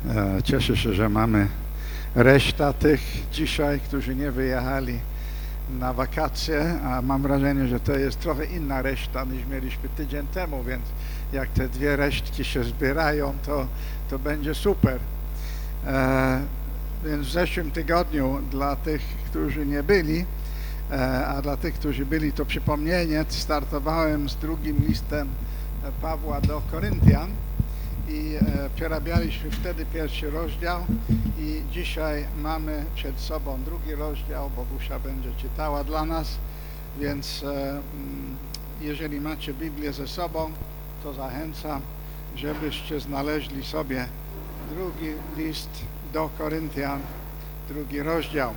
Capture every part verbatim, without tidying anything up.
E, Cieszę się, że mamy reszta tych dzisiaj, którzy nie wyjechali na wakacje, a mam wrażenie, że to jest trochę inna reszta niż mieliśmy tydzień temu, więc jak te dwie resztki się zbierają, to, to będzie super. E, więc w zeszłym tygodniu dla tych, którzy nie byli, e, a dla tych, którzy byli, to przypomnienie, startowałem z drugim listem Pawła do Koryntian i e, przerabialiśmy wtedy pierwszy rozdział i dzisiaj mamy przed sobą drugi rozdział, Bogusia będzie czytała dla nas, więc e, jeżeli macie Biblię ze sobą, to zachęcam, żebyście znaleźli sobie drugi list do Koryntian, drugi rozdział.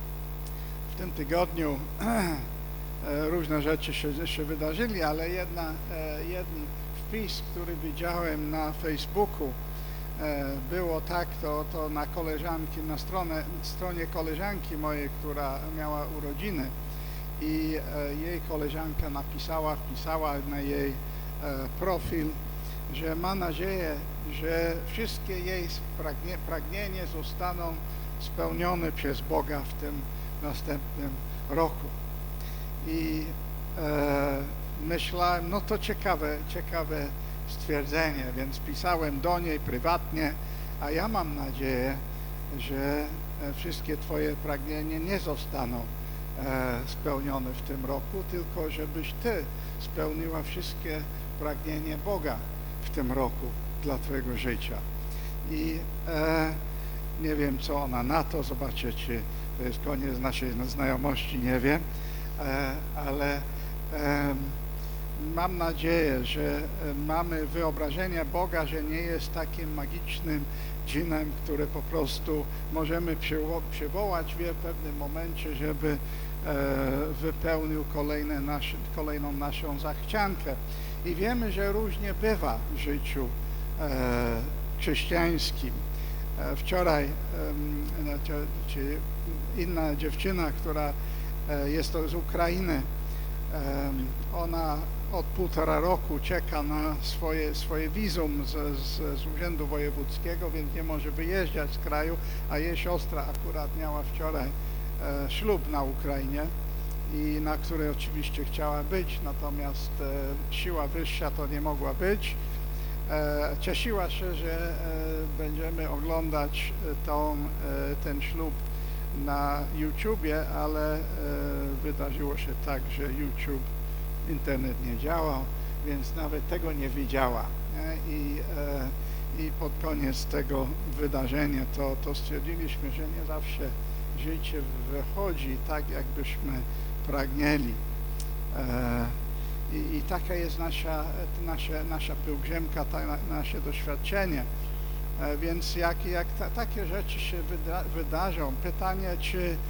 W tym tygodniu różne rzeczy się, się wydarzyli, ale jedna, jeden wpis, który widziałem na Facebooku, było tak, to, to na koleżanki, na stronę, stronie koleżanki mojej, która miała urodziny i jej koleżanka napisała, wpisała na jej profil, że ma nadzieję, że wszystkie jej pragnie, pragnienia zostaną spełnione przez Boga w tym następnym roku. I e, myślałem, no to ciekawe, ciekawe stwierdzenie, więc pisałem do niej prywatnie, a ja mam nadzieję, że wszystkie Twoje pragnienia nie zostaną e, spełnione w tym roku, tylko żebyś Ty spełniła wszystkie pragnienia Boga w tym roku dla Twojego życia. I e, nie wiem, co ona na to, zobaczcie, czy to jest koniec naszej znajomości, nie wiem, e, ale e, mam nadzieję, że mamy wyobrażenie Boga, że nie jest takim magicznym dżinem, który po prostu możemy przywo przywołać w pewnym momencie, żeby e, wypełnił kolejne nasze, kolejną naszą zachciankę. I wiemy, że różnie bywa w życiu e, chrześcijańskim. E, wczoraj e, czy inna dziewczyna, która e, jest to z Ukrainy, e, ona od półtora roku czeka na swoje, swoje wizum z, z, z Urzędu Wojewódzkiego, więc nie może wyjeżdżać z kraju, a jej siostra akurat miała wczoraj e, ślub na Ukrainie, i na której oczywiście chciała być, natomiast e, siła wyższa to nie mogła być. E, cieszyła się, że e, będziemy oglądać tą, e, ten ślub na YouTubie, ale e, wydarzyło się tak, że YouTube, internet nie działał, więc nawet tego nie widziała. Nie? I, e, I pod koniec tego wydarzenia to, to stwierdziliśmy, że nie zawsze życie wychodzi tak, jakbyśmy pragnęli. E, i, I taka jest nasza, nasza, nasza pielgrzymka, ta, nasze doświadczenie. E, więc jak, jak ta, takie rzeczy się wyda, wydarzą, pytanie, czy e,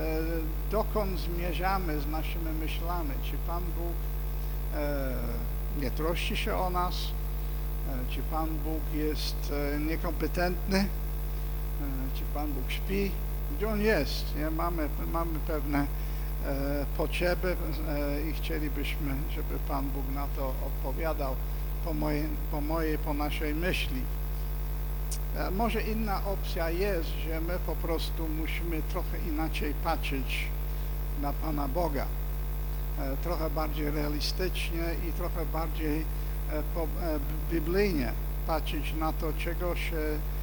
dokąd zmierzamy z naszymi myślami? Czy Pan Bóg e, nie troszczy się o nas? E, czy Pan Bóg jest e, niekompetentny? E, czy Pan Bóg śpi? Gdzie On jest? Nie? Mamy, mamy pewne e, potrzeby e, i chcielibyśmy, żeby Pan Bóg na to odpowiadał po mojej, po, mojej, po naszej myśli. E, może inna opcja jest, że my po prostu musimy trochę inaczej patrzeć na Pana Boga. E, trochę bardziej realistycznie i trochę bardziej e, po, e, biblijnie patrzeć na to, czego się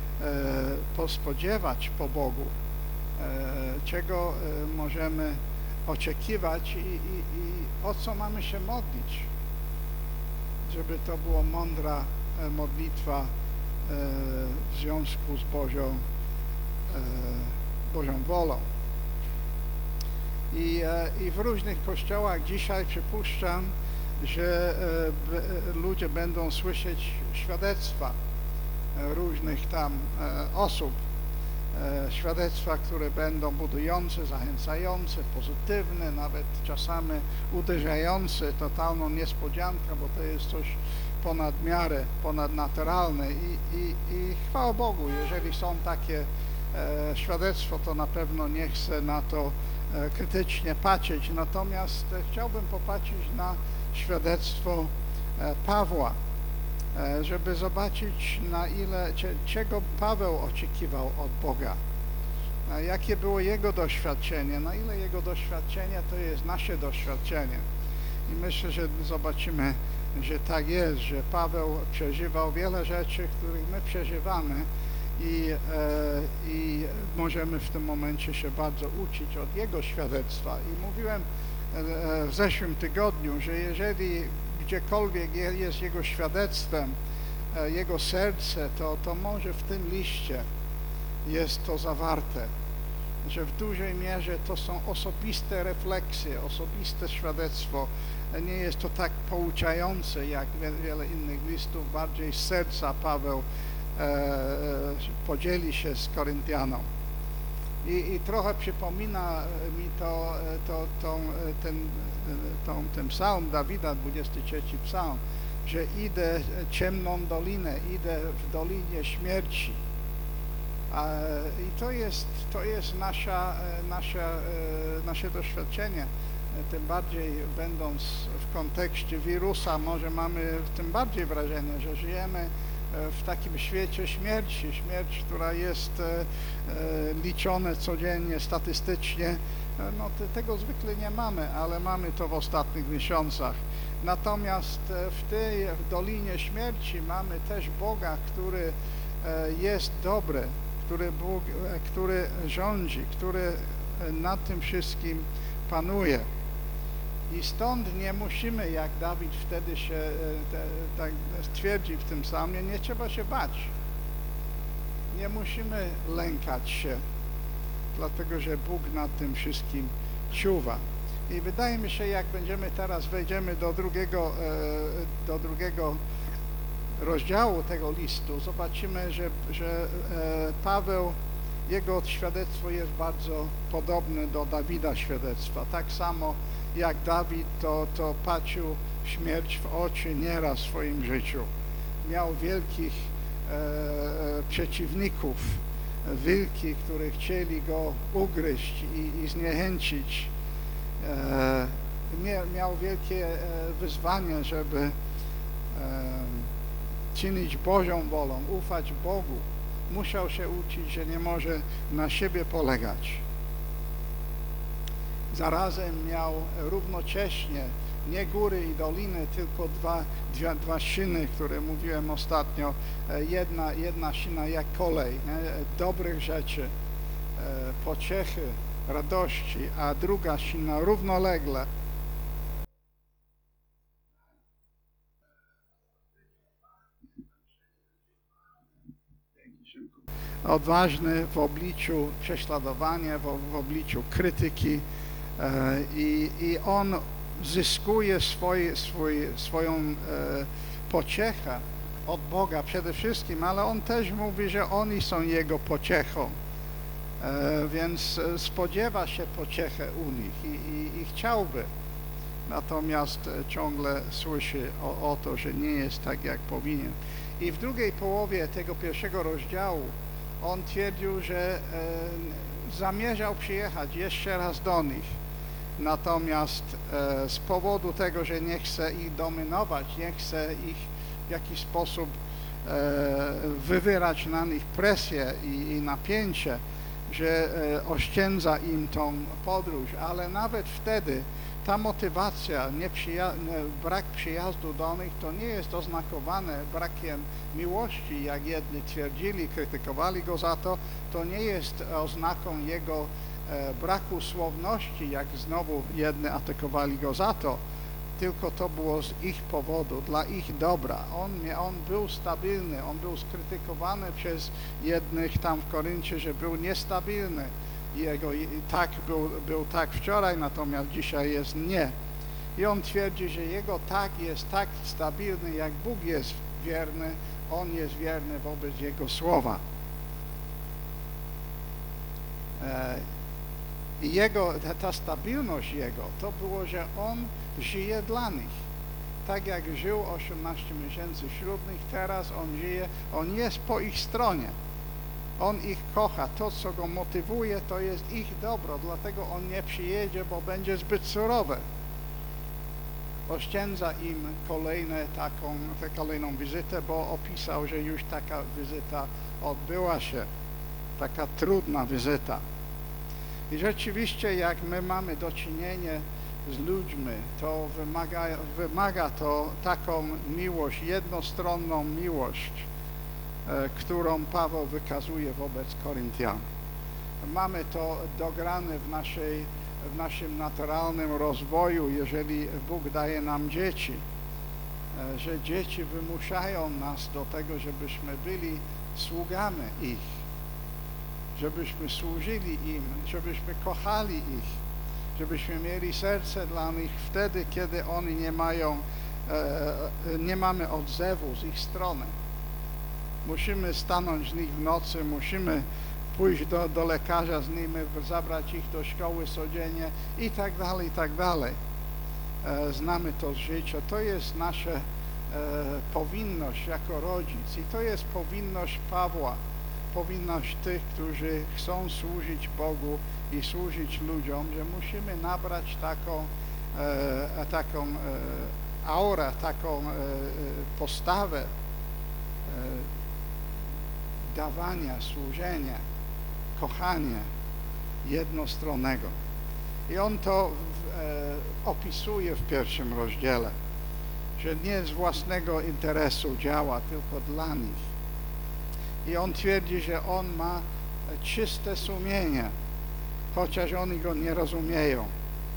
e, spodziewać po Bogu. Czego możemy oczekiwać i, i, i o co mamy się modlić, żeby to była mądra modlitwa w związku z Bożą, Bożą wolą. I, I w różnych kościołach dzisiaj przypuszczam, że ludzie będą słyszeć świadectwa różnych tam osób, świadectwa, które będą budujące, zachęcające, pozytywne, nawet czasami uderzające, totalną niespodziankę, bo to jest coś ponad miarę, ponadnaturalne i, i, i chwała Bogu, jeżeli są takie e, świadectwa, to na pewno nie chcę na to e, krytycznie patrzeć, natomiast e, chciałbym popatrzeć na świadectwo e, Pawła. żeby zobaczyć, na ile, czego Paweł oczekiwał od Boga, jakie było jego doświadczenie, na ile jego doświadczenie to jest nasze doświadczenie. I myślę, że zobaczymy, że tak jest, że Paweł przeżywał wiele rzeczy, których my przeżywamy i, e, i możemy w tym momencie się bardzo uczyć od jego świadectwa. I mówiłem e, w zeszłym tygodniu, że jeżeli gdziekolwiek jest jego świadectwem, e, jego serce, to, to może w tym liście jest to zawarte, że w dużej mierze to są osobiste refleksje, osobiste świadectwo. Nie jest to tak pouczające jak wiele innych listów, bardziej z serca Paweł e, podzieli się z Koryntianą. I, i trochę przypomina mi to, to, to ten, tą, ten psalm Dawida, dwudziesty trzeci psalm, że idę ciemną dolinę, idę w dolinie śmierci. I to jest, to jest nasza, nasza, nasze doświadczenie, tym bardziej będąc w kontekście wirusa, może mamy tym bardziej wrażenie, że żyjemy w takim świecie śmierci, śmierć, która jest liczona codziennie, statystycznie. No, tego zwykle nie mamy, ale mamy to w ostatnich miesiącach. Natomiast w tej w dolinie śmierci mamy też Boga, który jest dobry, który, Bóg, który rządzi, który nad tym wszystkim panuje. I stąd nie musimy, jak Dawid wtedy się tak stwierdzi w tym psalmie, nie trzeba się bać. Nie musimy lękać się, dlatego że Bóg nad tym wszystkim czuwa. I wydaje mi się, jak będziemy teraz, wejdziemy do drugiego, do drugiego rozdziału tego listu, zobaczymy, że, że Paweł, jego świadectwo jest bardzo podobne do Dawida świadectwa. Tak samo jak Dawid, to, to patrzył śmierć w oczy nieraz w swoim życiu. Miał wielkich e, przeciwników, wilki, które chcieli go ugryźć i, i zniechęcić. E, miał wielkie e, wyzwanie, żeby e, czynić Bożą wolą, ufać Bogu. Musiał się uczyć, że nie może na siebie polegać. Zarazem miał równocześnie nie góry i doliny, tylko dwa, dwa, dwa szyny, które mówiłem ostatnio. Jedna, jedna szyna jak kolej, nie? Dobrych rzeczy, pociechy, radości, a druga szyna równolegle. Odważny w obliczu prześladowania, w, w obliczu krytyki e, i, i on zyskuje swój, swój, swoją e, pociechę od Boga przede wszystkim, ale on też mówi, że oni są jego pociechą, e, więc spodziewa się pociechę u nich i, i, i chciałby, natomiast ciągle słyszy o, o to, że nie jest tak, jak powinien. I w drugiej połowie tego pierwszego rozdziału on twierdził, że e, zamierzał przyjechać jeszcze raz do nich, natomiast e, z powodu tego, że nie chce ich dominować, nie chce ich w jakiś sposób e, wywierać na nich presję i, i napięcie, że e, oszczędza im tą podróż, ale nawet wtedy ta motywacja, nieprzyja- brak przyjazdu do nich, to nie jest oznakowane brakiem miłości, jak jedni twierdzili, krytykowali go za to, to nie jest oznaką jego e, braku słowności, jak znowu jedni atakowali go za to, tylko to było z ich powodu, dla ich dobra. On, on był stabilny, on był skrytykowany przez jednych tam w Koryncie, że był niestabilny. Jego tak był, był tak wczoraj, natomiast dzisiaj jest nie. I on twierdzi, że jego tak jest tak stabilny, jak Bóg jest wierny, on jest wierny wobec jego słowa. I jego, ta, ta stabilność jego, to było, że on żyje dla nich. Tak jak żył osiemnaście miesięcy wśród nich, teraz on żyje, on jest po ich stronie. On ich kocha, to co go motywuje, to jest ich dobro, dlatego on nie przyjedzie, bo będzie zbyt surowe. oszczędza im kolejne taką, tę kolejną wizytę, bo opisał, że już taka wizyta odbyła się, taka trudna wizyta. I rzeczywiście, jak my mamy do czynienia z ludźmi, to wymaga, wymaga to taką miłość, jednostronną miłość, e, którą Paweł wykazuje wobec Koryntian. Mamy to dograne w, naszej, w naszym naturalnym rozwoju, jeżeli Bóg daje nam dzieci, e, że dzieci wymuszają nas do tego, żebyśmy byli sługami ich, żebyśmy służyli im, żebyśmy kochali ich, żebyśmy mieli serce dla nich wtedy, kiedy oni nie mają, e, nie mamy odzewu z ich strony. Musimy stanąć z nich w nocy, musimy pójść do, do lekarza z nimi, zabrać ich do szkoły codziennie i tak dalej, i tak dalej. E, znamy to z życia. To jest nasza e, powinność jako rodzic i to jest powinność Pawła. Powinność tych, którzy chcą służyć Bogu i służyć ludziom, że musimy nabrać taką, e, taką e, aurę, taką e, postawę e, dawania, służenia, kochania jednostronnego. I on to w, e, opisuje w pierwszym rozdziale, że nie z własnego interesu działa, tylko dla nich. I on twierdzi, że on ma czyste sumienie, chociaż oni go nie rozumieją.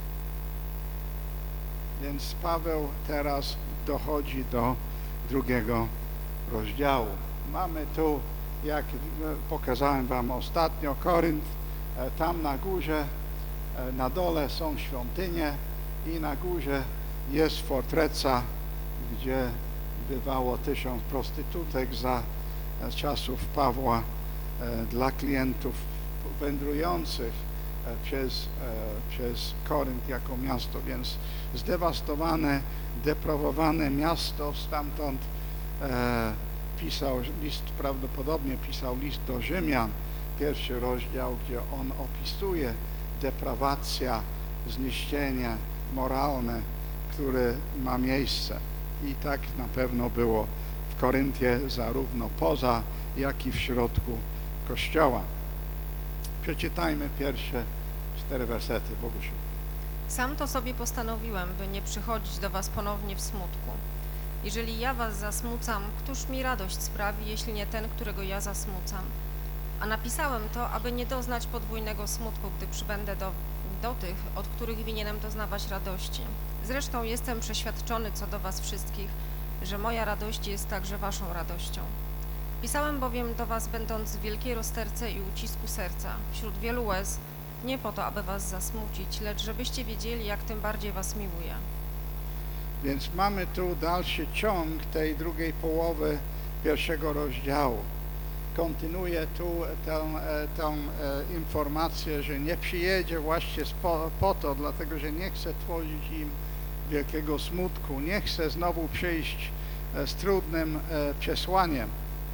Więc Paweł teraz dochodzi do drugiego rozdziału. Mamy tu, jak pokazałem wam ostatnio, Korynt, tam na górze, na dole są świątynie i na górze jest fortreca, gdzie bywało tysiąc prostytutek za czasów Pawła e, dla klientów wędrujących e, przez, e, przez Korynt jako miasto, więc zdewastowane, deprawowane miasto, stamtąd e, pisał list, prawdopodobnie pisał list do Rzymian, pierwszy rozdział, gdzie on opisuje deprawacja, zniszczenie moralne, które ma miejsce. I tak na pewno było w Koryncie, zarówno poza, jak i w środku Kościoła. Przeczytajmy pierwsze cztery wersety. Bogusiu. Sam to sobie postanowiłem, by nie przychodzić do was ponownie w smutku. Jeżeli ja was zasmucam, któż mi radość sprawi, jeśli nie ten, którego ja zasmucam? A napisałem to, aby nie doznać podwójnego smutku, gdy przybędę do, do tych, od których winienem doznawać radości. Zresztą jestem przeświadczony co do was wszystkich, że moja radość jest także waszą radością. Pisałem bowiem do was, będąc w wielkiej rozterce i ucisku serca, wśród wielu łez, nie po to, aby was zasmucić, lecz żebyście wiedzieli, jak tym bardziej was miłuję. Więc mamy tu dalszy ciąg tej drugiej połowy pierwszego rozdziału. Kontynuuje tu tę, tę informację, że nie przyjedzie właśnie po, po to, dlatego że nie chce tworzyć im wielkiego smutku, nie chce znowu przyjść z trudnym przesłaniem.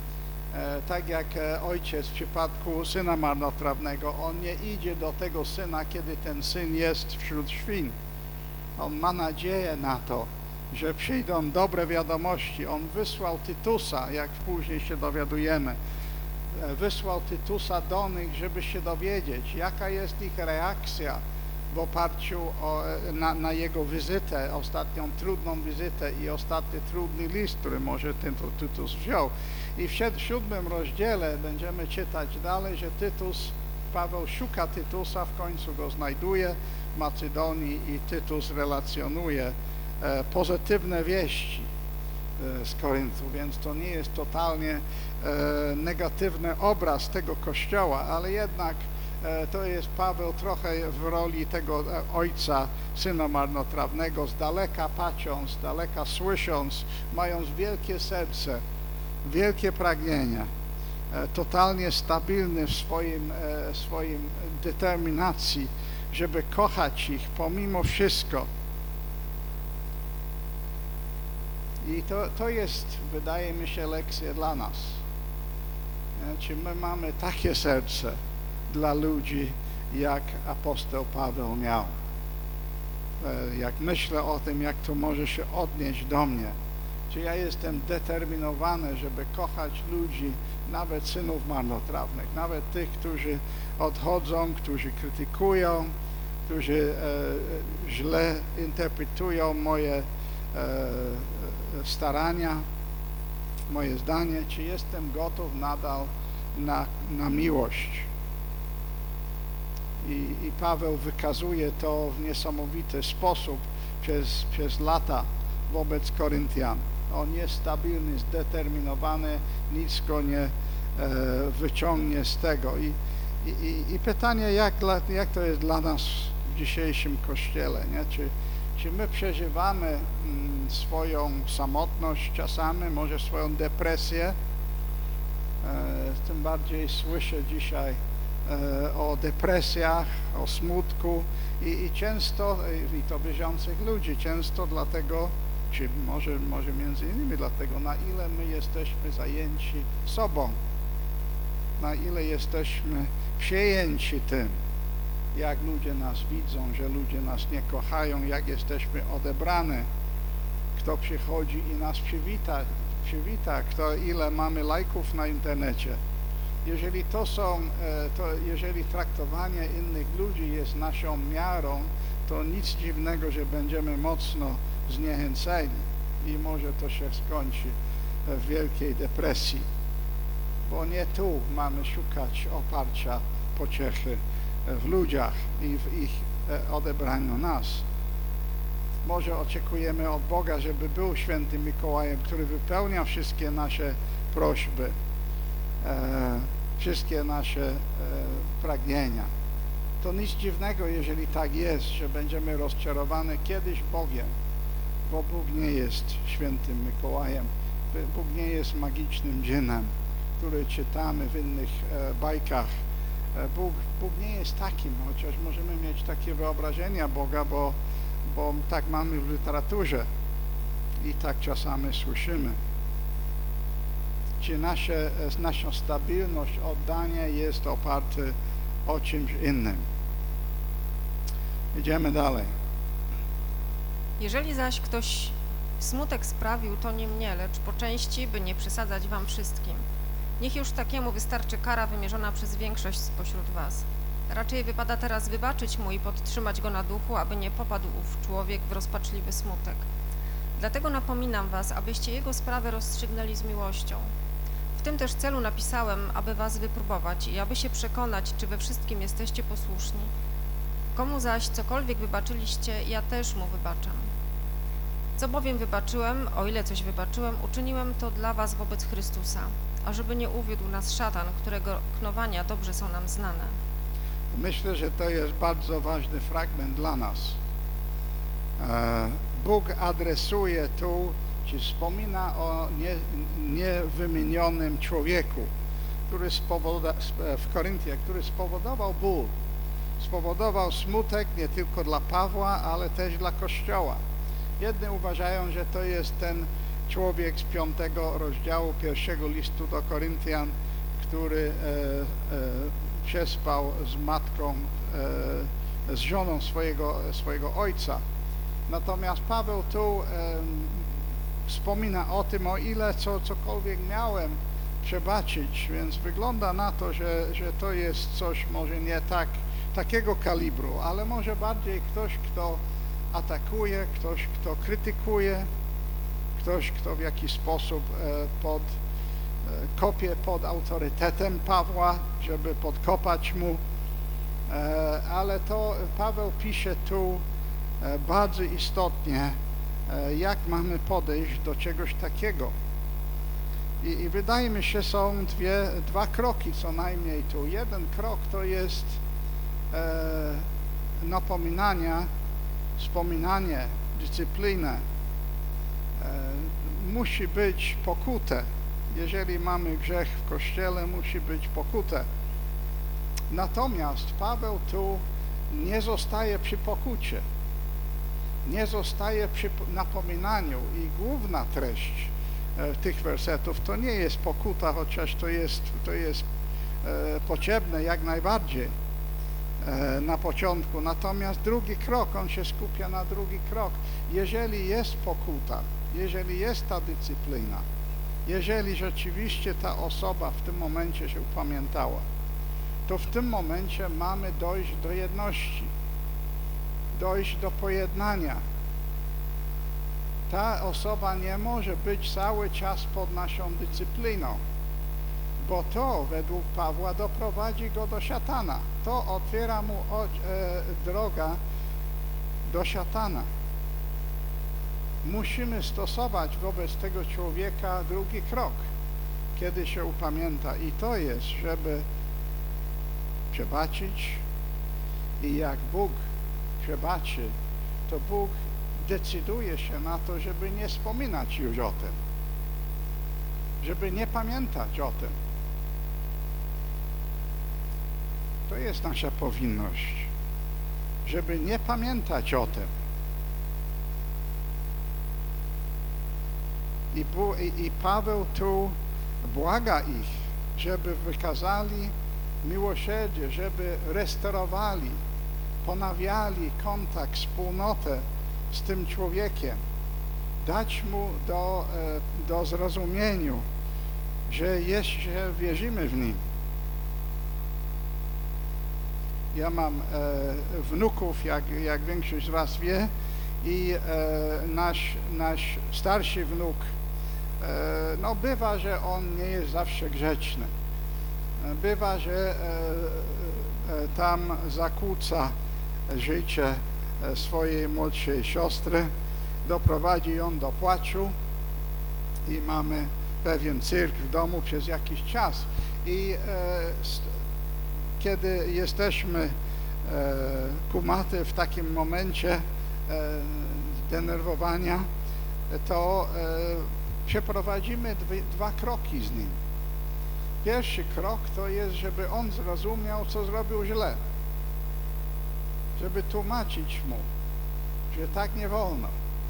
Tak jak ojciec w przypadku syna marnotrawnego, on nie idzie do tego syna, kiedy ten syn jest wśród świń. On ma nadzieję na to, że przyjdą dobre wiadomości. On wysłał Tytusa, jak później się dowiadujemy, wysłał Tytusa do nich, żeby się dowiedzieć, jaka jest ich reakcja w oparciu o, na, na jego wizytę, ostatnią trudną wizytę i ostatni trudny list, który może Tytus wziął. I w siódmym rozdziale będziemy czytać dalej, że Tytus, Paweł szuka Tytusa, w końcu go znajduje w Macedonii i Tytus relacjonuje e, pozytywne wieści e, z Koryntu, więc to nie jest totalnie e, negatywny obraz tego kościoła, ale jednak e, to jest Paweł trochę w roli tego ojca syna marnotrawnego, z daleka patrząc, z daleka słysząc, mając wielkie serce, wielkie pragnienia, e, totalnie stabilny w swoim, e, swoim determinacji, żeby kochać ich pomimo wszystko. I to, to jest, wydaje mi się, lekcja dla nas. E, czy my mamy takie serce dla ludzi, jak apostoł Paweł miał. e, jak myślę o tym, jak to może się odnieść do mnie. Czy ja jestem determinowany, żeby kochać ludzi, nawet synów marnotrawnych, nawet tych, którzy odchodzą, którzy krytykują, którzy e, źle interpretują moje e, starania, moje zdanie, czy jestem gotów nadal na, na miłość. I, I Paweł wykazuje to w niesamowity sposób przez, przez lata wobec Koryntian. On jest stabilny, zdeterminowany, nic go nie e, wyciągnie z tego. I, i, i pytanie, jak, jak to jest dla nas w dzisiejszym Kościele, nie? Czy, czy my przeżywamy mm, swoją samotność czasami, może swoją depresję? E, tym bardziej słyszę dzisiaj e, o depresjach, o smutku i, i często, i to wierzących ludzi, często dlatego, czy może, może między innymi dlatego, na ile my jesteśmy zajęci sobą, na ile jesteśmy przejęci tym, jak ludzie nas widzą, że ludzie nas nie kochają, jak jesteśmy odebrane, kto przychodzi i nas przywita, przywita, kto ile mamy lajków na internecie. Jeżeli to są, to jeżeli traktowanie innych ludzi jest naszą miarą, to nic dziwnego, że będziemy mocno zniechęceni i może to się skończy w wielkiej depresji, bo nie tu mamy szukać oparcia, pociechy w ludziach i w ich odebraniu nas. Może oczekujemy od Boga, żeby był świętym Mikołajem, który wypełnia wszystkie nasze prośby, e, wszystkie nasze e, pragnienia. To nic dziwnego, jeżeli tak jest, że będziemy rozczarowani kiedyś Bogiem, bo Bóg nie jest świętym Mikołajem, Bóg nie jest magicznym dżinem, który czytamy w innych e, bajkach. E, Bóg, Bóg nie jest takim, chociaż możemy mieć takie wyobrażenia Boga, bo, bo tak mamy w literaturze i tak czasami słyszymy. Czy nasze, nasza stabilność oddania jest oparte o czymś innym? Idziemy dalej. Jeżeli zaś ktoś smutek sprawił, to nie mnie, lecz po części, by nie przesadzać wam wszystkim. Niech już takiemu wystarczy kara wymierzona przez większość spośród was. Raczej wypada teraz wybaczyć mu i podtrzymać go na duchu, aby nie popadł ów człowiek w rozpaczliwy smutek. Dlatego napominam was, abyście jego sprawę rozstrzygnęli z miłością. W tym też celu napisałem, aby was wypróbować i aby się przekonać, czy we wszystkim jesteście posłuszni. Komu zaś cokolwiek wybaczyliście, ja też mu wybaczam. Co bowiem wybaczyłem, o ile coś wybaczyłem, uczyniłem to dla was wobec Chrystusa, ażeby nie uwiódł nas szatan, którego knowania dobrze są nam znane. Myślę, że to jest bardzo ważny fragment dla nas. Bóg adresuje tu, czy wspomina o nie, niewymienionym człowieku, który spowoda, w Koryntiach, który spowodował ból, spowodował smutek nie tylko dla Pawła, ale też dla Kościoła. Jedni uważają, że to jest ten człowiek z piątego rozdziału pierwszego listu do Koryntian, który e, e, przespał z matką, e, z żoną swojego, swojego ojca. Natomiast Paweł tu e, wspomina o tym, o ile co, cokolwiek miałem przebaczyć, więc wygląda na to, że, że to jest coś może nie tak, takiego kalibru, ale może bardziej ktoś, kto atakuje, ktoś, kto krytykuje, ktoś, kto w jakiś sposób e, pod, e, kopie pod autorytetem Pawła, żeby podkopać mu, e, ale to Paweł pisze tu e, bardzo istotnie, e, jak mamy podejść do czegoś takiego. I, i wydaje mi się, są dwie, dwa kroki co najmniej tu. Jeden krok to jest e, napominania, wspominanie, dyscyplinę. Musi być pokutę. Jeżeli mamy grzech w Kościele, musi być pokutę. Natomiast Paweł tu nie zostaje przy pokucie. Nie zostaje przy napominaniu i główna treść e, tych wersetów to nie jest pokuta, chociaż to jest, to jest e, potrzebne jak najbardziej. e, na początku. Natomiast drugi krok, on się skupia na drugi krok. Jeżeli jest pokuta, jeżeli jest ta dyscyplina, jeżeli rzeczywiście ta osoba w tym momencie się upamiętała, to w tym momencie mamy dojść do jedności, dojść do pojednania. Ta osoba nie może być cały czas pod naszą dyscypliną, bo to według Pawła doprowadzi go do szatana. To otwiera mu o, e, droga do szatana. Musimy stosować wobec tego człowieka drugi krok, kiedy się upamięta, i to jest, żeby przebaczyć, i jak Bóg przebaczy, to Bóg decyduje się na to, żeby nie wspominać już o tym, żeby nie pamiętać o tym. To jest nasza powinność, żeby nie pamiętać o tym. I, Bu, i, i Paweł tu błaga ich, żeby wykazali miłosierdzie, żeby restaurowali, ponawiali kontakt, wspólnotę z tym człowiekiem, dać mu do, do zrozumienia, że jeszcze wierzymy w nim. Ja mam e, wnuków, jak, jak większość z was wie, i e, nasz, nasz starszy wnuk, e, no bywa, że on nie jest zawsze grzeczny. Bywa, że e, e, tam zakłóca życie swojej młodszej siostry, doprowadzi ją do płaczu i mamy pewien cyrk w domu przez jakiś czas. I e, kiedy jesteśmy e, kumaty w takim momencie e, zdenerwowania, to e, przeprowadzimy dwie, dwa kroki z nim. Pierwszy krok to jest, żeby on zrozumiał, co zrobił źle. Żeby tłumaczyć mu, że tak nie wolno.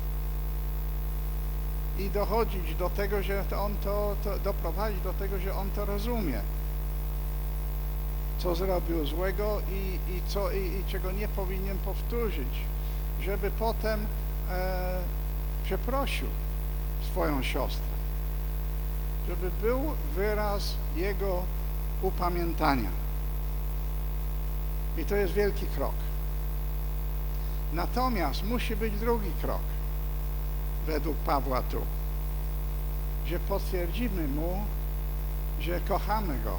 I dochodzić do tego, że to on to, to doprowadzić do tego, że on to rozumie. Co zrobił złego i, i, co, i, i czego nie powinien powtórzyć. Żeby potem e, przeprosił swoją siostrę. Żeby był wyraz jego upamiętania. I to jest wielki krok. Natomiast musi być drugi krok, według Pawła tu, że potwierdzimy mu, że kochamy go,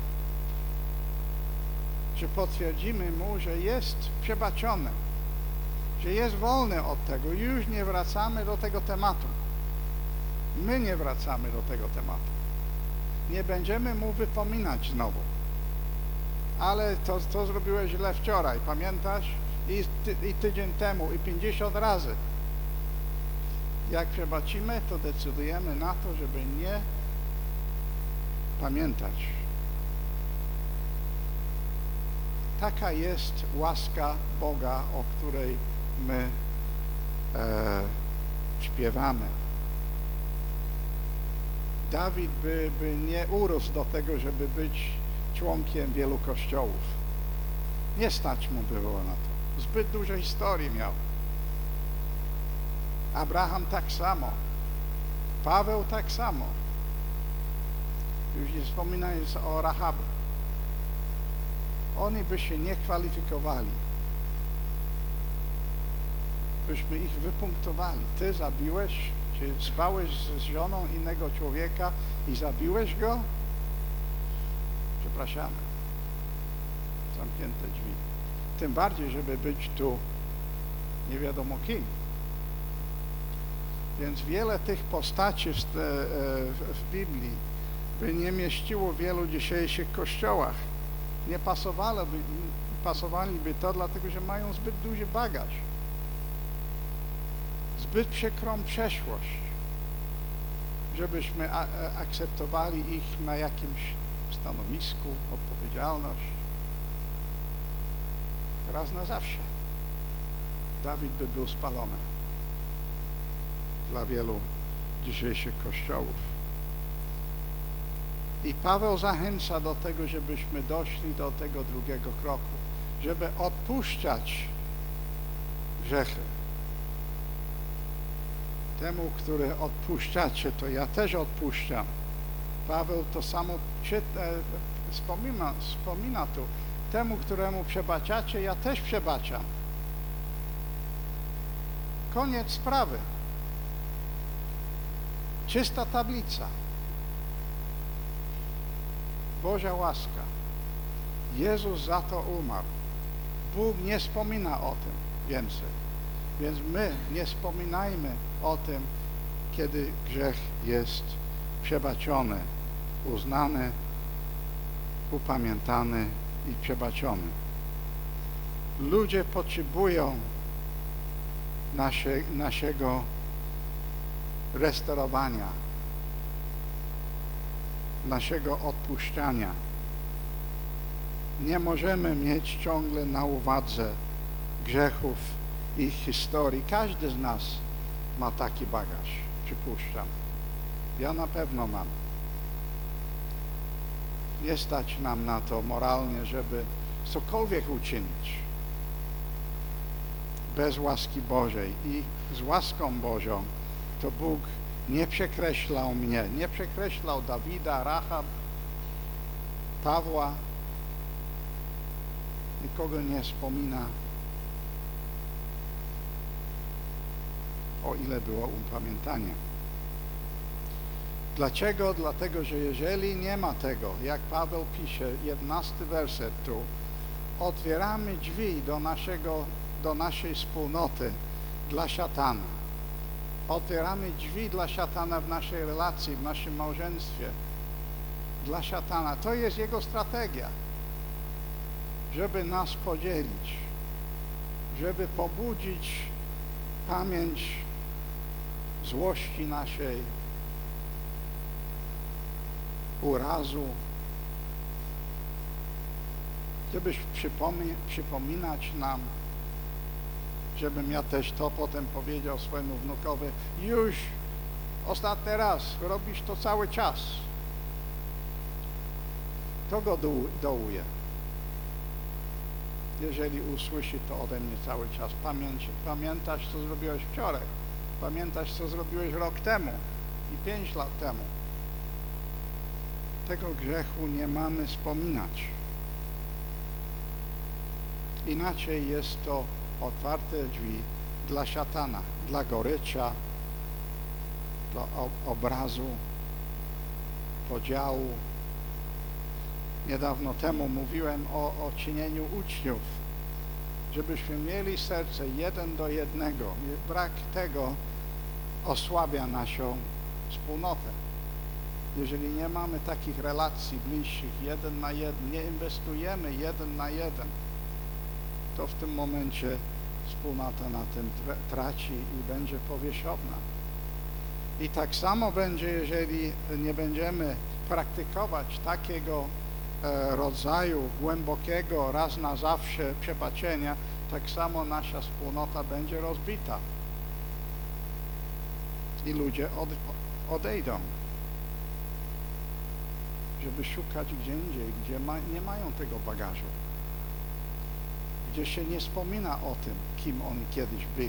że potwierdzimy mu, że jest przebaczony, że jest wolny od tego. Już nie wracamy do tego tematu. My nie wracamy do tego tematu. Nie będziemy mu wypominać znowu. Ale to, to zrobiłeś źle wczoraj, pamiętasz? I, ty, I tydzień temu, i pięćdziesiąt razy. Jak przebaczymy, to decydujemy na to, żeby nie pamiętać. Taka jest łaska Boga, o której my e, śpiewamy. Dawid by, by nie urósł do tego, żeby być członkiem wielu kościołów. Nie stać mu było na to. Zbyt dużo historii miał. Abraham tak samo. Paweł tak samo. Już nie wspominając o Rahabie. Oni by się nie kwalifikowali. Byśmy ich wypunktowali. Ty zabiłeś, czy spałeś z żoną innego człowieka i zabiłeś go? Przepraszamy. Zamknięte drzwi. Tym bardziej, żeby być tu nie wiadomo kim. Więc wiele tych postaci w, w Biblii by nie mieściło w wielu dzisiejszych kościołach. Nie pasowałoby, pasowaliby to, dlatego że mają zbyt duży bagaż. Zbyt przykrą przeszłość, żebyśmy a, a, akceptowali ich na jakimś stanowisku, odpowiedzialność. Raz na zawsze. Dawid by był spalony dla wielu dzisiejszych kościołów. I Paweł zachęca do tego, żebyśmy doszli do tego drugiego kroku, żeby odpuszczać grzechy. Temu, który odpuszczacie, to ja też odpuszczam. Paweł to samo czyta, wspomina, wspomina tu. Temu, któremu przebaczacie, ja też przebaczam. Koniec sprawy. Czysta tablica. Boża łaska. Jezus za to umarł. Bóg nie wspomina o tym więcej. Więc my nie wspominajmy o tym, kiedy grzech jest przebaczony, uznany, upamiętany i przebaczony. Ludzie potrzebują nasze, naszego restaurowania, naszego odpuszczania. Nie możemy mieć ciągle na uwadze grzechów i historii. Każdy z nas ma taki bagaż, przypuszczam. Ja na pewno mam. Nie stać nam na to moralnie, żeby cokolwiek uczynić bez łaski Bożej. I z łaską Bożą to Bóg nie przekreślał mnie, nie przekreślał Dawida, Rahab, Pawła. Nikogo nie wspomina, o ile było upamiętanie. Dlaczego? Dlatego, że jeżeli nie ma tego, jak Paweł pisze, jedenasty werset tu, otwieramy drzwi do, naszego, do naszej wspólnoty dla szatana. Otwieramy drzwi dla szatana w naszej relacji, w naszym małżeństwie. Dla szatana. To jest jego strategia. Żeby nas podzielić. Żeby pobudzić pamięć złości naszej, urazu, żeby przypomi przypominać nam, żebym ja też to potem powiedział swojemu wnukowi, już ostatni raz, robisz to cały czas. To go do dołuje. Jeżeli usłyszy to ode mnie cały czas. Pamięć, pamiętasz, co zrobiłeś wczoraj. Pamiętasz, co zrobiłeś rok temu i pięć lat temu. Tego grzechu nie mamy wspominać. Inaczej jest to otwarte drzwi dla szatana, dla gorycza, dla obrazu, podziału. Niedawno temu mówiłem o, o czynieniu uczniów, żebyśmy mieli serce jeden do jednego. Brak tego osłabia naszą wspólnotę. Jeżeli nie mamy takich relacji bliższych, jeden na jeden, nie inwestujemy jeden na jeden, to w tym momencie wspólnota na tym traci i będzie powierzchowna. I tak samo będzie, jeżeli nie będziemy praktykować takiego e, rodzaju głębokiego, raz na zawsze przebaczenia, tak samo nasza wspólnota będzie rozbita. I ludzie od, odejdą, żeby szukać gdzie indziej, gdzie ma, nie mają tego bagażu, gdzie się nie wspomina o tym, kim oni kiedyś byli.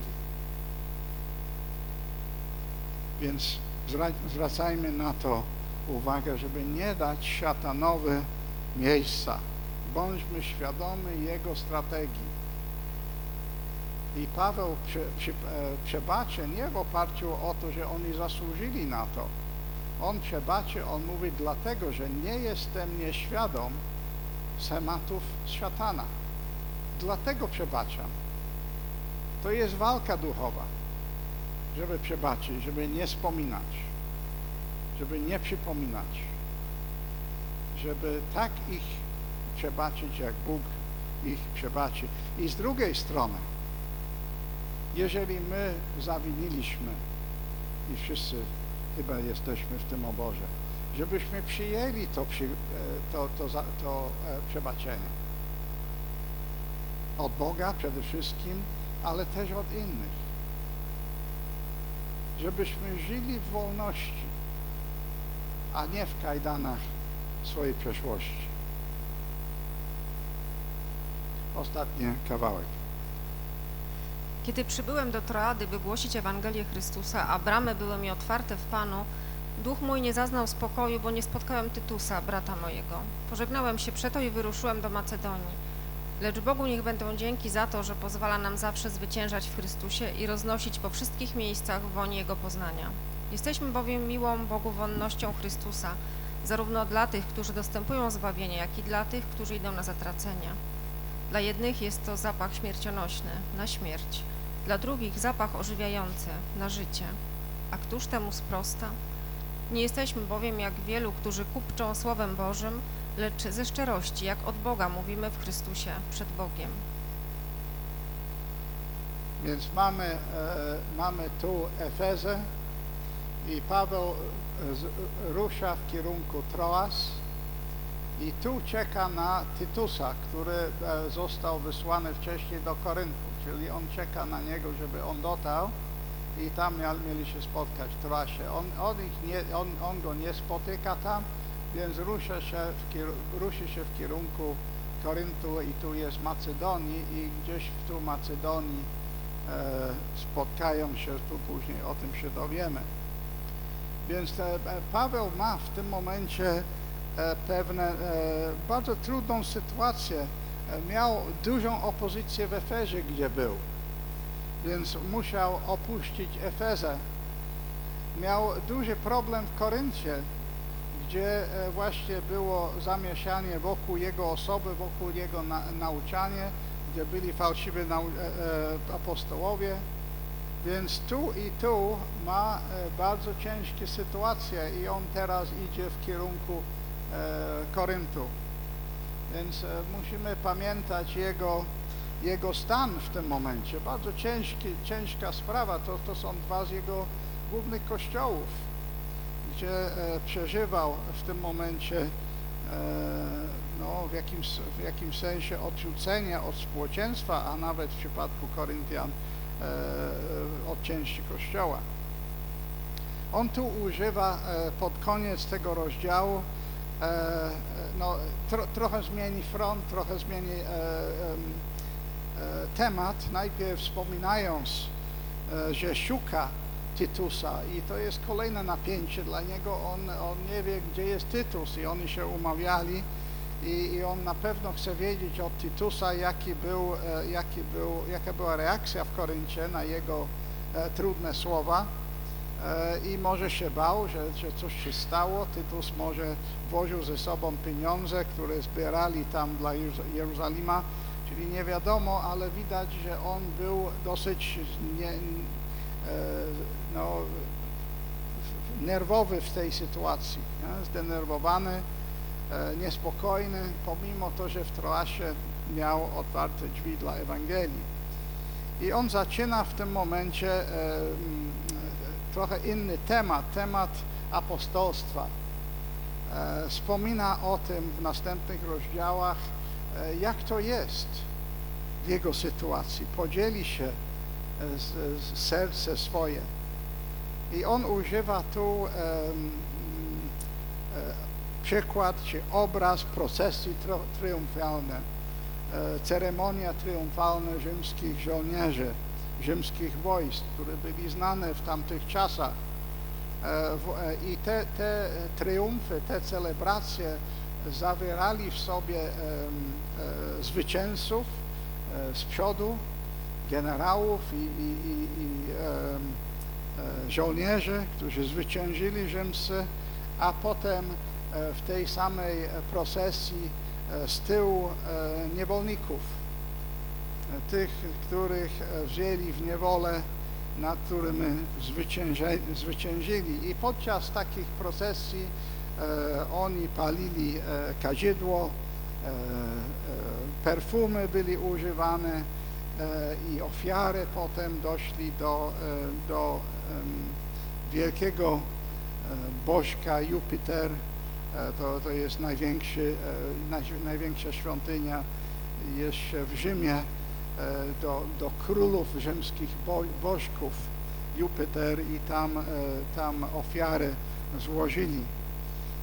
Więc zwracajmy na to uwagę, żeby nie dać szatanowi miejsca. Bądźmy świadomi jego strategii. I Paweł prze, prze, przebaczy nie w oparciu o to, że oni zasłużyli na to. On przebaczy, on mówi dlatego, że nie jestem nieświadom schematów szatana. Dlatego przebaczam. To jest walka duchowa, żeby przebaczyć, żeby nie wspominać, żeby nie przypominać, żeby tak ich przebaczyć, jak Bóg ich przebaczy. I z drugiej strony, jeżeli my zawiniliśmy i wszyscy chyba jesteśmy w tym obozie, żebyśmy przyjęli to, to, to, to, to przebaczenie. Od Boga przede wszystkim, ale też od innych. Żebyśmy żyli w wolności, a nie w kajdanach swojej przeszłości. ostatni kawałek. Kiedy przybyłem do Troady, by głosić Ewangelię Chrystusa, a bramy były mi otwarte w Panu, duch mój nie zaznał spokoju, bo nie spotkałem Tytusa, brata mojego. Pożegnałem się przeto i wyruszyłem do Macedonii. Lecz Bogu niech będą dzięki za to, że pozwala nam zawsze zwyciężać w Chrystusie i roznosić po wszystkich miejscach woń Jego poznania. Jesteśmy bowiem miłą Bogu wonnością Chrystusa, zarówno dla tych, którzy dostępują zbawienia, jak i dla tych, którzy idą na zatracenia. Dla jednych jest to zapach śmiercionośny, na śmierć, dla drugich zapach ożywiający, na życie. A któż temu sprosta? Nie jesteśmy bowiem jak wielu, którzy kupczą Słowem Bożym, lecz ze szczerości, jak od Boga mówimy w Chrystusie, przed Bogiem. Więc mamy, e, mamy tu Efezę i Paweł z, rusza w kierunku Troas i tu czeka na Tytusa, który e, został wysłany wcześniej do Koryntu, czyli on czeka na niego, żeby on dotarł i tam miał, mieli się spotkać w Troasie. On, on, ich nie, on, on go nie spotyka tam, więc rusza się w, kier- ruszy się w kierunku Koryntu i tu jest Macedonii i gdzieś w tu Macedonii e, spotkają się, tu później o tym się dowiemy. Więc e, Paweł ma w tym momencie e, pewne e, bardzo trudną sytuację. E, miał dużą opozycję w Efezie, gdzie był, więc musiał opuścić Efezę. Miał duży problem w Koryncie, gdzie właśnie było zamieszanie wokół jego osoby, wokół jego na, nauczanie, gdzie byli fałszywi nau, e, e, apostołowie. Więc tu i tu ma e, bardzo ciężkie sytuacje i on teraz idzie w kierunku e, Koryntu. Więc e, musimy pamiętać jego, jego stan w tym momencie. Bardzo ciężki, ciężka sprawa. To, to są dwa z jego głównych kościołów, gdzie e, przeżywał w tym momencie e, no, w, jakimś, w jakimś sensie odrzucenia od społeczeństwa, a nawet w przypadku Koryntian e, od części Kościoła. On tu używa e, pod koniec tego rozdziału, e, no, tro, trochę zmieni front, trochę zmieni e, e, temat, najpierw wspominając, e, że szuka Tytusa i to jest kolejne napięcie dla niego. On, on nie wie, gdzie jest Tytus i oni się umawiali i, i on na pewno chce wiedzieć od Tytusa, jaki był, e, jaki był, jaka była reakcja w Koryncie na jego e, trudne słowa e, i może się bał, że, że coś się stało. Tytus może woził ze sobą pieniądze, które zbierali tam dla Jerozolima, czyli nie wiadomo, ale widać, że on był dosyć nie, no, nerwowy w tej sytuacji, nie? Zdenerwowany, e, niespokojny, pomimo to, że w Troasie miał otwarte drzwi dla Ewangelii. I on zaczyna w tym momencie e, trochę inny temat, temat apostolstwa. E, wspomina o tym w następnych rozdziałach, e, jak to jest w jego sytuacji. Podzieli się Z, z serce swoje. I on używa tu um, e, przykład czy obraz procesji triumfalne, e, ceremonia triumfalna rzymskich żołnierzy, rzymskich wojsk, które byli znane w tamtych czasach. E, w, e, I te, te triumfy, te celebracje zawierali w sobie e, e, zwycięzców e, z przodu, generałów i, i, i, i e, e, żołnierzy, którzy zwyciężyli rzymscy, a potem e, w tej samej procesji e, z tyłu e, niewolników, e, tych, których wzięli w niewolę, nad którymi zwyciężyli. I podczas takich procesji e, oni palili e, kadzidło, e, e, perfumy byli używane, i ofiary potem doszli do, do wielkiego bożka Jupiter. To, to jest największy, największa świątynia jeszcze w Rzymie, do, do królów rzymskich bo, bożków Jupiter i tam, tam ofiary złożyli.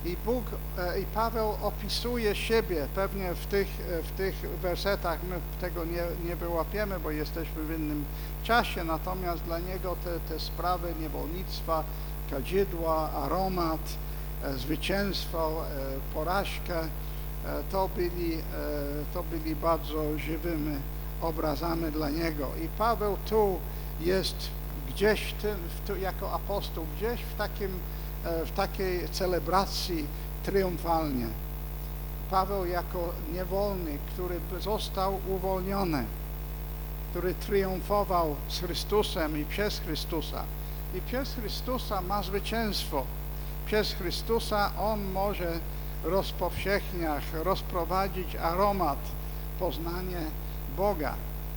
I Bóg, e, i Paweł opisuje siebie pewnie w tych, e, w tych wersetach. My tego nie, nie wyłapiemy, bo jesteśmy w innym czasie, natomiast dla niego te, te sprawy niewolnictwa, kadzidła, aromat, e, zwycięstwo, e, porażkę, e, to byli, e, to byli bardzo żywymi obrazami dla niego. I Paweł tu jest gdzieś tym, tu, jako apostoł, gdzieś w takim w takiej celebracji triumfalnie. Paweł jako niewolnik, który został uwolniony, który triumfował z Chrystusem i przez Chrystusa. I przez Chrystusa ma zwycięstwo. Przez Chrystusa On może rozpowszechniać, rozprowadzić aromat, poznanie Boga.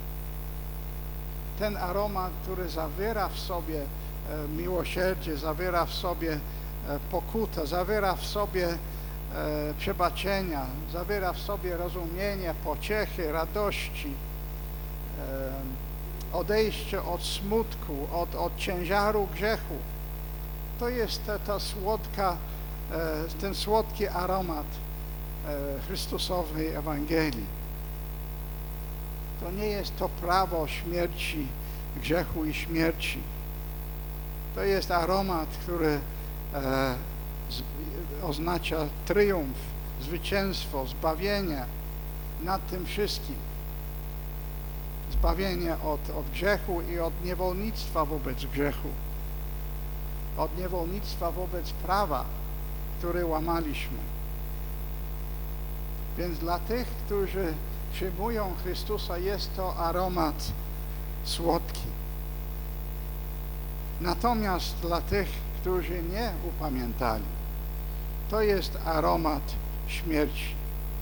Ten aromat, który zawiera w sobie miłosierdzie, zawiera w sobie pokutę, zawiera w sobie przebaczenia, zawiera w sobie rozumienie, pociechy, radości, odejście od smutku, od, od ciężaru grzechu. To jest ta, ta słodka, ten słodki aromat Chrystusowej Ewangelii. To nie jest to prawo śmierci, grzechu i śmierci. To jest aromat, który e, z, oznacza triumf, zwycięstwo, zbawienie nad tym wszystkim. Zbawienie od, od grzechu i od niewolnictwa wobec grzechu. Od niewolnictwa wobec prawa, które łamaliśmy. Więc dla tych, którzy przyjmują Chrystusa, jest to aromat słodki. Natomiast dla tych, którzy nie upamiętali, to jest aromat śmierci.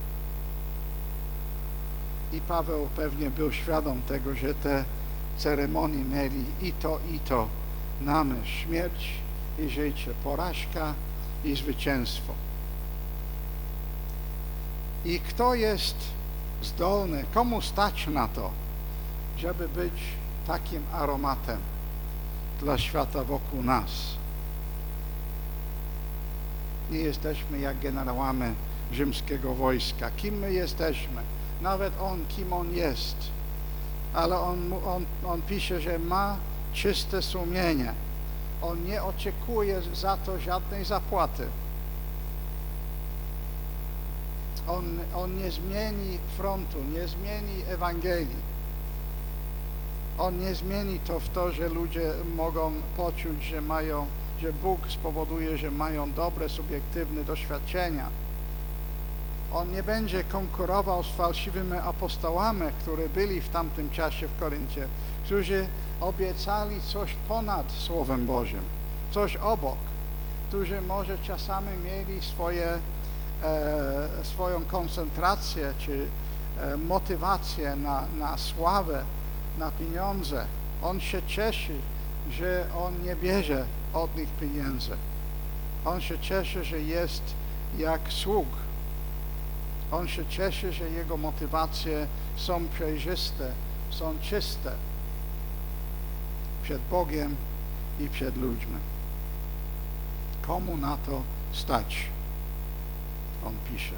I Paweł pewnie był świadom tego, że te ceremonie mieli i to, i to na myśl. Śmierć i życie, porażka i zwycięstwo. I kto jest zdolny, komu stać na to, żeby być takim aromatem dla świata wokół nas? Nie jesteśmy jak generałami rzymskiego wojska. Kim my jesteśmy? Nawet on, kim on jest. Ale on, on, on pisze, że ma czyste sumienie. On nie oczekuje za to żadnej zapłaty. On, on nie zmieni frontu, nie zmieni Ewangelii. On nie zmieni to w to, że ludzie mogą poczuć, że mają, że Bóg spowoduje, że mają dobre, subiektywne doświadczenia. On nie będzie konkurował z fałszywymi apostołami, którzy byli w tamtym czasie w Koryncie, którzy obiecali coś ponad Słowem Bożym, coś obok, którzy może czasami mieli swoje, e, swoją koncentrację czy e, motywację na, na sławę, na pieniądze. On się cieszy, że on nie bierze od nich pieniędzy. On się cieszy, że jest jak sług. On się cieszy, że jego motywacje są przejrzyste, są czyste przed Bogiem i przed ludźmi. Komu na to stać? On pisze.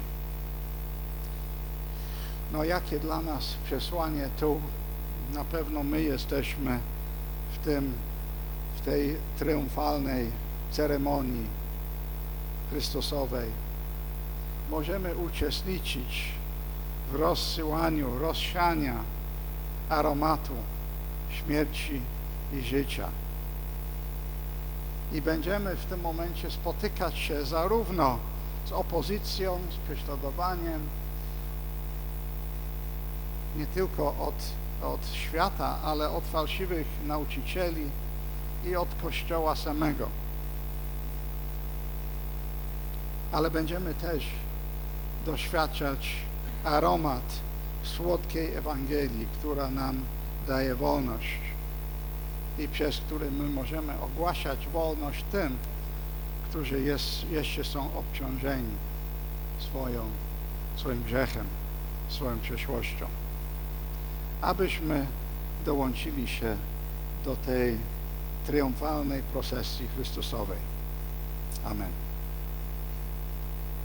No jakie dla nas przesłanie tu? Na pewno my jesteśmy w tym, w tej triumfalnej ceremonii Chrystusowej. Możemy uczestniczyć w rozsyłaniu, rozsiania aromatu śmierci i życia. I będziemy w tym momencie spotykać się zarówno z opozycją, z prześladowaniem, nie tylko od, od świata, ale od fałszywych nauczycieli i od Kościoła samego. Ale będziemy też doświadczać aromat słodkiej Ewangelii, która nam daje wolność i przez który my możemy ogłaszać wolność tym, którzy jest, jeszcze są obciążeni swoją, swoim grzechem, swoją przeszłością. Abyśmy dołączyli się do tej triumfalnej procesji Chrystusowej. Amen.